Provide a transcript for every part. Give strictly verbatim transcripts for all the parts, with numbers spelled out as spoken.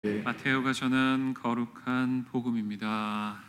마테오가 전한 거룩한 복음입니다.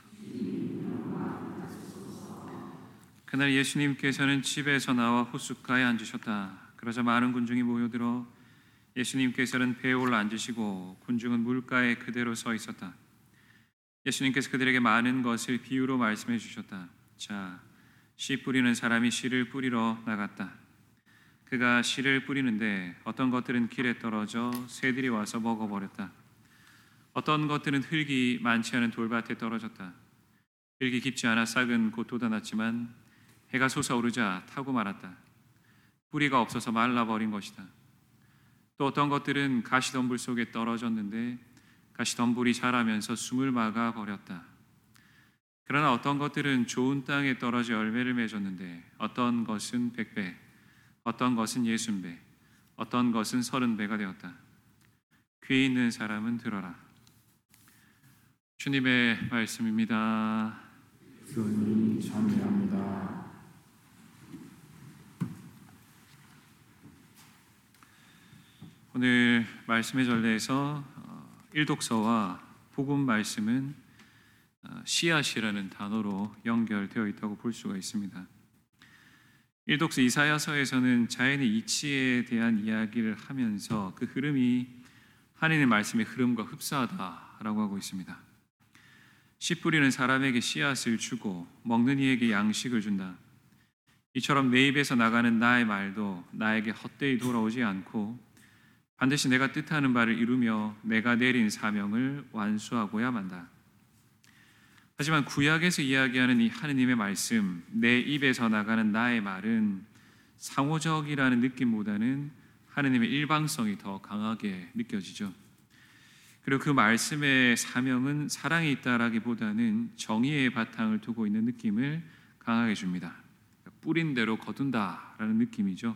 그날 예수님께서는 집에서 나와 호숫가에 앉으셨다. 그러자 많은 군중이 모여들어 예수님께서는 배에 올라 앉으시고 군중은 물가에 그대로 서 있었다. 예수님께서 그들에게 많은 것을 비유로 말씀해 주셨다. 자, 씨 뿌리는 사람이 씨를 뿌리러 나갔다. 그가 씨를 뿌리는데 어떤 것들은 길에 떨어져 새들이 와서 먹어버렸다. 어떤 것들은 흙이 많지 않은 돌밭에 떨어졌다. 흙이 깊지 않아 싹은 곧 돋아났지만 해가 솟아오르자 타고 말았다. 뿌리가 없어서 말라버린 것이다. 또 어떤 것들은 가시덤불 속에 떨어졌는데 가시덤불이 자라면서 숨을 막아버렸다. 그러나 어떤 것들은 좋은 땅에 떨어져 열매를 맺었는데 어떤 것은 백 배, 어떤 것은 예순 배, 어떤 것은 서른 배가 되었다. 귀 있는 사람은 들어라. 주님의 말씀입니다. 주님 찬미합니다. 오늘 말씀의 전례에서 일독서와 복음 말씀은 씨앗이라는 단어로 연결되어 있다고 볼 수가 있습니다. 일독서 이사야서에서는 자연의 이치에 대한 이야기를 하면서 그 흐름이 하나님의 말씀의 흐름과 흡사하다라고 하고 있습니다. 씨 뿌리는 사람에게 씨앗을 주고 먹는 이에게 양식을 준다. 이처럼 내 입에서 나가는 나의 말도 나에게 헛되이 돌아오지 않고 반드시 내가 뜻하는 바를 이루며 내가 내린 사명을 완수하고야 만다. 하지만 구약에서 이야기하는 이 하느님의 말씀, 내 입에서 나가는 나의 말은 상호적이라는 느낌보다는 하느님의 일방성이 더 강하게 느껴지죠. 그리고 그 말씀의 사명은 사랑에 있다라기보다는 정의의 바탕을 두고 있는 느낌을 강하게 줍니다. 뿌린 대로 거둔다라는 느낌이죠.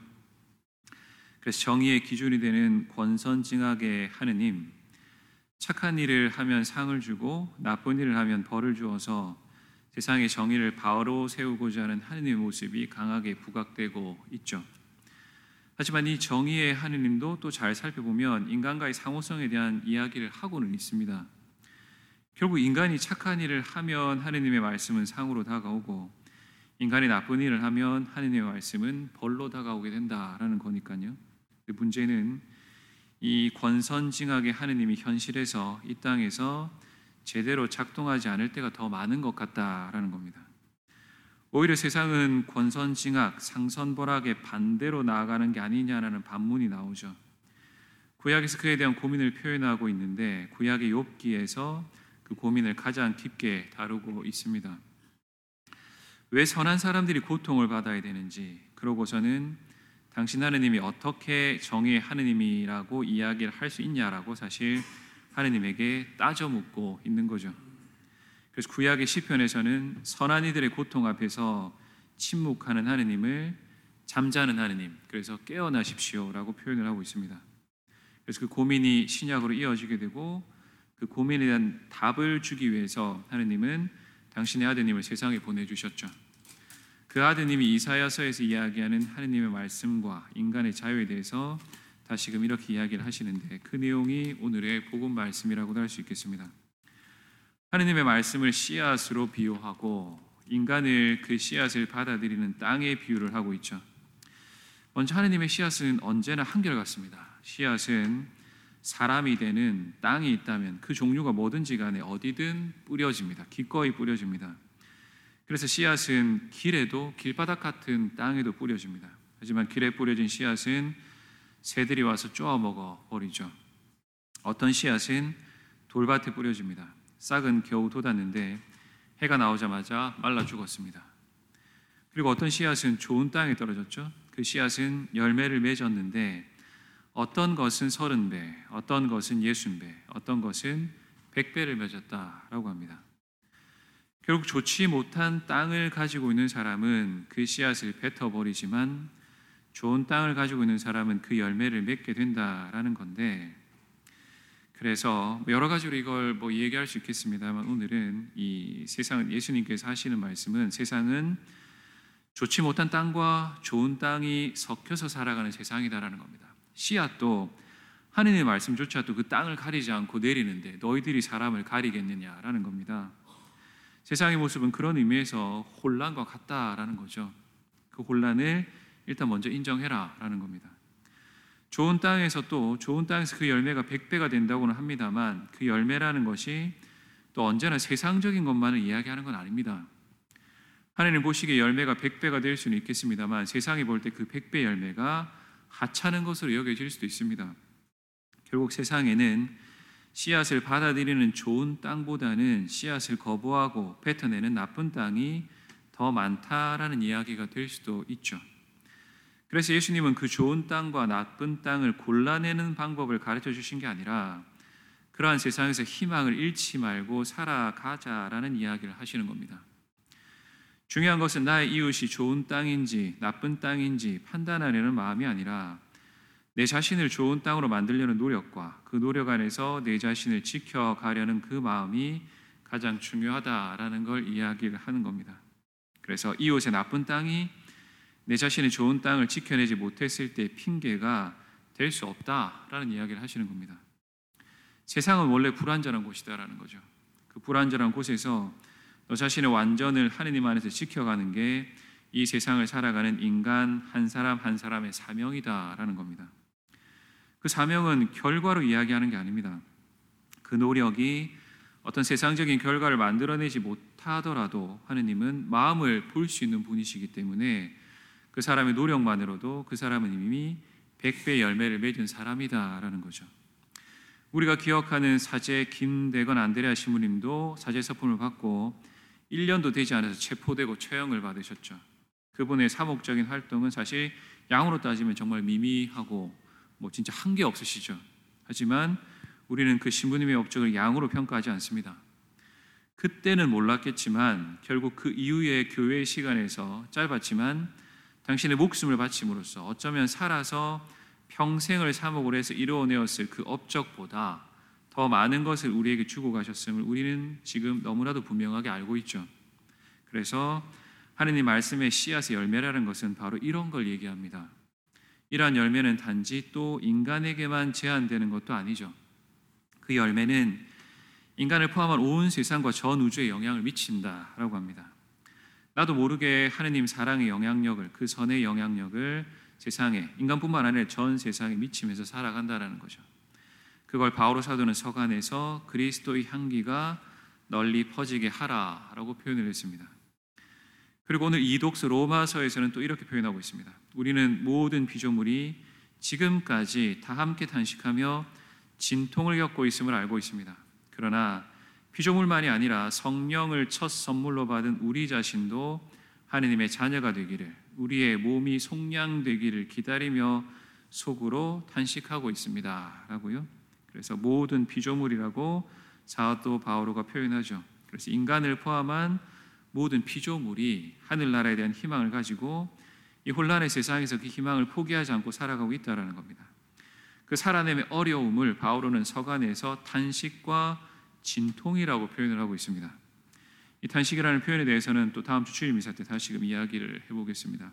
그래서 정의의 기준이 되는 권선징악의 하느님, 착한 일을 하면 상을 주고 나쁜 일을 하면 벌을 주어서 세상의 정의를 바로 세우고자 하는 하느님의 모습이 강하게 부각되고 있죠. 하지만 이 정의의 하느님도 또 잘 살펴보면 인간과의 상호성에 대한 이야기를 하고는 있습니다. 결국 인간이 착한 일을 하면 하느님의 말씀은 상으로 다가오고 인간이 나쁜 일을 하면 하느님의 말씀은 벌로 다가오게 된다라는 거니까요. 문제는 이 권선징악의 하느님이 현실에서 이 땅에서 제대로 작동하지 않을 때가 더 많은 것 같다라는 겁니다. 오히려 세상은 권선징악, 상선벌악의 반대로 나아가는 게 아니냐라는 반문이 나오죠. 구약에서 그에 대한 고민을 표현하고 있는데 구약의 욥기에서 그 고민을 가장 깊게 다루고 있습니다. 왜 선한 사람들이 고통을 받아야 되는지, 그러고서는 당신 하느님이 어떻게 정의의 하느님이라고 이야기를 할 수 있냐라고 사실 하느님에게 따져 묻고 있는 거죠. 그래서 구약의 시편에서는 선한 이들의 고통 앞에서 침묵하는 하느님을 잠자는 하느님, 그래서 깨어나십시오라고 표현을 하고 있습니다. 그래서 그 고민이 신약으로 이어지게 되고 그 고민에 대한 답을 주기 위해서 하느님은 당신의 아드님을 세상에 보내주셨죠. 그 아드님이 이사야서에서 이야기하는 하느님의 말씀과 인간의 자유에 대해서 다시금 이렇게 이야기를 하시는데 그 내용이 오늘의 복음 말씀이라고도 할 수 있겠습니다. 하느님의 말씀을 씨앗으로 비유하고 인간을 그 씨앗을 받아들이는 땅의 비유를 하고 있죠. 먼저 하느님의 씨앗은 언제나 한결같습니다. 씨앗은 사람이 되는 땅이 있다면 그 종류가 뭐든지 간에 어디든 뿌려집니다. 기꺼이 뿌려집니다. 그래서 씨앗은 길에도 길바닥 같은 땅에도 뿌려집니다. 하지만 길에 뿌려진 씨앗은 새들이 와서 쪼아 먹어 버리죠. 어떤 씨앗은 돌밭에 뿌려집니다. 싹은 겨우 돋았는데 해가 나오자마자 말라 죽었습니다. 그리고 어떤 씨앗은 좋은 땅에 떨어졌죠. 그 씨앗은 열매를 맺었는데 어떤 것은 서른 배, 어떤 것은 예순 배, 어떤 것은 백 배를 맺었다라고 합니다. 결국 좋지 못한 땅을 가지고 있는 사람은 그 씨앗을 뱉어버리지만 좋은 땅을 가지고 있는 사람은 그 열매를 맺게 된다라는 건데, 그래서 여러 가지로 이걸 뭐 얘기할 수 있겠습니다만 오늘은 이 세상은, 예수님께서 하시는 말씀은 세상은 좋지 못한 땅과 좋은 땅이 섞여서 살아가는 세상이다라는 겁니다. 씨앗도 하느님의 말씀조차도 그 땅을 가리지 않고 내리는데 너희들이 사람을 가리겠느냐라는 겁니다. 세상의 모습은 그런 의미에서 혼란과 같다라는 거죠. 그 혼란을 일단 먼저 인정해라라는 겁니다. 좋은 땅에서 또 좋은 땅에서 그 열매가 백 배가 된다고는 합니다만 그 열매라는 것이 또 언제나 세상적인 것만을 이야기하는 건 아닙니다. 하나님 보시기에 열매가 백 배가 될 수는 있겠습니다만 세상이 볼 때 그 백 배 열매가 하찮은 것으로 여겨질 수도 있습니다. 결국 세상에는 씨앗을 받아들이는 좋은 땅보다는 씨앗을 거부하고 뱉어내는 나쁜 땅이 더 많다라는 이야기가 될 수도 있죠. 그래서 예수님은 그 좋은 땅과 나쁜 땅을 골라내는 방법을 가르쳐 주신 게 아니라 그러한 세상에서 희망을 잃지 말고 살아가자라는 이야기를 하시는 겁니다. 중요한 것은 나의 이웃이 좋은 땅인지 나쁜 땅인지 판단하려는 마음이 아니라 내 자신을 좋은 땅으로 만들려는 노력과 그 노력 안에서 내 자신을 지켜가려는 그 마음이 가장 중요하다라는 걸 이야기를 하는 겁니다. 그래서 이웃의 나쁜 땅이 내 자신의 좋은 땅을 지켜내지 못했을 때 핑계가 될 수 없다라는 이야기를 하시는 겁니다. 세상은 원래 불완전한 곳이다라는 거죠. 그 불완전한 곳에서 너 자신의 완전을 하느님 안에서 지켜가는 게 이 세상을 살아가는 인간 한 사람 한 사람의 사명이다라는 겁니다. 그 사명은 결과로 이야기하는 게 아닙니다. 그 노력이 어떤 세상적인 결과를 만들어내지 못하더라도 하느님은 마음을 볼 수 있는 분이시기 때문에 그 사람의 노력만으로도 그 사람은 이미 백 배 열매를 맺은 사람이다라는 거죠. 우리가 기억하는 사제 김대건 안드레아 신부님도 사제 서품을 받고 일 년도 되지 않아서 체포되고 처형을 받으셨죠. 그분의 사목적인 활동은 사실 양으로 따지면 정말 미미하고 뭐 진짜 한계 없으시죠. 하지만 우리는 그 신부님의 업적을 양으로 평가하지 않습니다. 그때는 몰랐겠지만 결국 그 이후의 교회의 시간에서 짧았지만 당신의 목숨을 바침으로써 어쩌면 살아서 평생을 사목으로 해서 이루어내었을 그 업적보다 더 많은 것을 우리에게 주고 가셨음을 우리는 지금 너무나도 분명하게 알고 있죠. 그래서 하느님 말씀의 씨앗의 열매라는 것은 바로 이런 걸 얘기합니다. 이러한 열매는 단지 또 인간에게만 제한되는 것도 아니죠. 그 열매는 인간을 포함한 온 세상과 전 우주에 영향을 미친다라고 합니다. 나도 모르게 하느님 사랑의 영향력을, 그 선의 영향력을 세상에, 인간뿐만 아니라 전 세상에 미치면서 살아간다라는 거죠. 그걸 바오로 사도는 서간에서 그리스도의 향기가 널리 퍼지게 하라라고 표현을 했습니다. 그리고 오늘 이 독서 로마서에서는 또 이렇게 표현하고 있습니다. 우리는 모든 피조물이 지금까지 다 함께 탄식하며 진통을 겪고 있음을 알고 있습니다. 그러나 피조물만이 아니라 성령을 첫 선물로 받은 우리 자신도 하느님의 자녀가 되기를, 우리의 몸이 속량되기를 기다리며 속으로 탄식하고 있습니다 라고요. 그래서 모든 피조물이라고 사도 바오로가 표현하죠. 그래서 인간을 포함한 모든 피조물이 하늘나라에 대한 희망을 가지고 이 혼란의 세상에서 그 희망을 포기하지 않고 살아가고 있다는 겁니다. 그 살아남의 어려움을 바오로는 서간에서 탄식과 진통이라고 표현을 하고 있습니다. 이 탄식이라는 표현에 대해서는 또 다음 주 주일 미사 때 다시금 이야기를 해보겠습니다.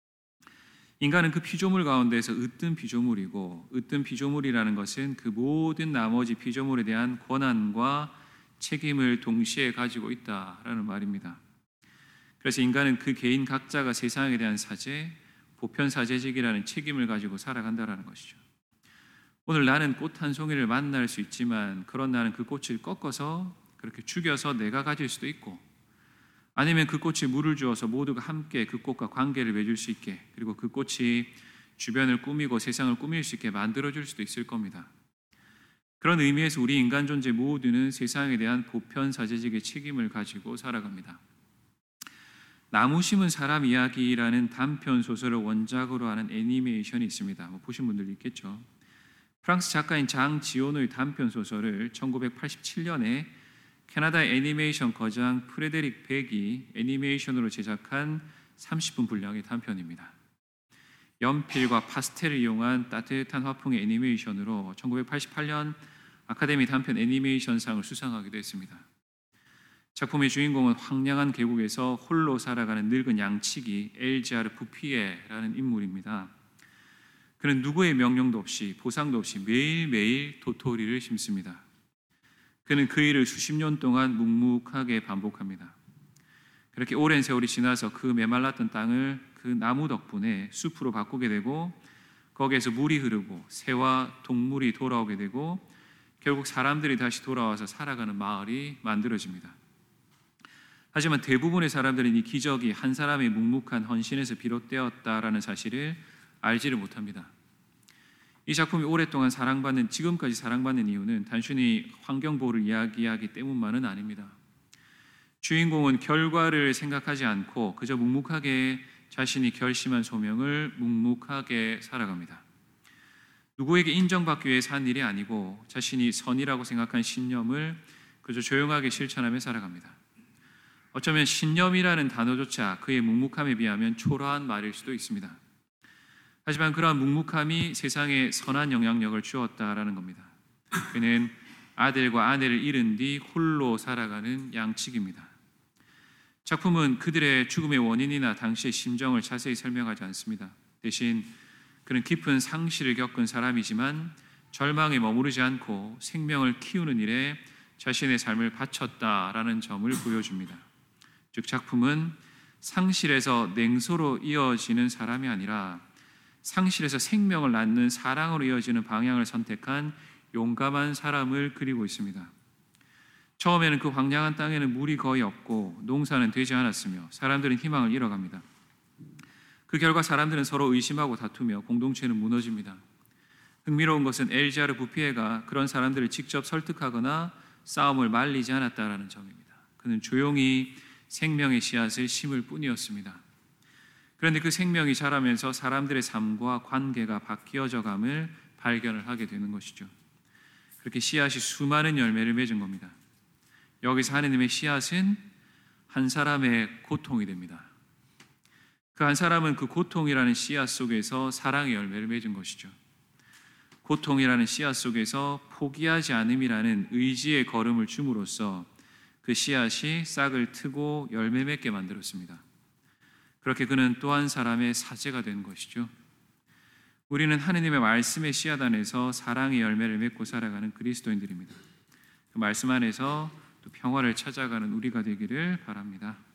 인간은 그 피조물 가운데서 으뜸 피조물이고, 으뜸 피조물이라는 것은 그 모든 나머지 피조물에 대한 권한과 책임을 동시에 가지고 있다라는 말입니다. 그래서 인간은 그 개인 각자가 세상에 대한 사제, 보편사제직이라는 책임을 가지고 살아간다는 것이죠. 오늘 나는 꽃 한 송이를 만날 수 있지만 그런 나는 그 꽃을 꺾어서 그렇게 죽여서 내가 가질 수도 있고, 아니면 그 꽃에 물을 주어서 모두가 함께 그 꽃과 관계를 맺을 수 있게, 그리고 그 꽃이 주변을 꾸미고 세상을 꾸밀 수 있게 만들어줄 수도 있을 겁니다. 그런 의미에서 우리 인간 존재 모두는 세상에 대한 보편사제직의 책임을 가지고 살아갑니다. 나무 심은 사람 이야기라는 단편 소설을 원작으로 하는 애니메이션이 있습니다. 뭐 보신 분들도 있겠죠. 프랑스 작가인 장 지오노의 단편 소설을 천구백팔십칠 년에 캐나다의 애니메이션 거장 프레데릭 백이 애니메이션으로 제작한 삼십 분 분량의 단편입니다. 연필과 파스텔을 이용한 따뜻한 화풍의 애니메이션으로 천구백팔십팔 년 아카데미 단편 애니메이션상을 수상하기도 했습니다. 작품의 주인공은 황량한 계곡에서 홀로 살아가는 늙은 양치기 엘지아르 부피에라는 인물입니다. 그는 누구의 명령도 없이 보상도 없이 매일매일 도토리를 심습니다. 그는 그 일을 수십 년 동안 묵묵하게 반복합니다. 그렇게 오랜 세월이 지나서 그 메말랐던 땅을 그 나무 덕분에 숲으로 바꾸게 되고 거기에서 물이 흐르고 새와 동물이 돌아오게 되고 결국 사람들이 다시 돌아와서 살아가는 마을이 만들어집니다. 하지만 대부분의 사람들은 이 기적이 한 사람의 묵묵한 헌신에서 비롯되었다라는 사실을 알지를 못합니다. 이 작품이 오랫동안 사랑받는, 지금까지 사랑받는 이유는 단순히 환경보호를 이야기하기 때문만은 아닙니다. 주인공은 결과를 생각하지 않고 그저 묵묵하게 자신이 결심한 소명을 묵묵하게 살아갑니다. 누구에게 인정받기 위해 산 일이 아니고 자신이 선이라고 생각한 신념을 그저 조용하게 실천하며 살아갑니다. 어쩌면 신념이라는 단어조차 그의 묵묵함에 비하면 초라한 말일 수도 있습니다. 하지만 그러한 묵묵함이 세상에 선한 영향력을 주었다라는 겁니다. 그는 아들과 아내를 잃은 뒤 홀로 살아가는 양측입니다. 작품은 그들의 죽음의 원인이나 당시의 심정을 자세히 설명하지 않습니다. 대신 그는 깊은 상실을 겪은 사람이지만 절망에 머무르지 않고 생명을 키우는 일에 자신의 삶을 바쳤다라는 점을 보여줍니다. 즉 작품은 상실에서 냉소로 이어지는 사람이 아니라 상실에서 생명을 낳는 사랑으로 이어지는 방향을 선택한 용감한 사람을 그리고 있습니다. 처음에는 그 황량한 땅에는 물이 거의 없고 농사는 되지 않았으며 사람들은 희망을 잃어갑니다. 그 결과 사람들은 서로 의심하고 다투며 공동체는 무너집니다. 흥미로운 것은 엘지아르 부피에가 그런 사람들을 직접 설득하거나 싸움을 말리지 않았다라는 점입니다. 그는 조용히 생명의 씨앗을 심을 뿐이었습니다. 그런데 그 생명이 자라면서 사람들의 삶과 관계가 바뀌어져 감을 발견을 하게 되는 것이죠. 그렇게 씨앗이 수많은 열매를 맺은 겁니다. 여기서 하느님의 씨앗은 한 사람의 고통이 됩니다. 그 한 사람은 그 고통이라는 씨앗 속에서 사랑의 열매를 맺은 것이죠. 고통이라는 씨앗 속에서 포기하지 않음이라는 의지의 걸음을 줌으로써 그 씨앗이 싹을 트고 열매 맺게 만들었습니다. 그렇게 그는 또 한 사람의 사제가 된 것이죠. 우리는 하느님의 말씀의 씨앗 안에서 사랑의 열매를 맺고 살아가는 그리스도인들입니다. 그 말씀 안에서 또 평화를 찾아가는 우리가 되기를 바랍니다.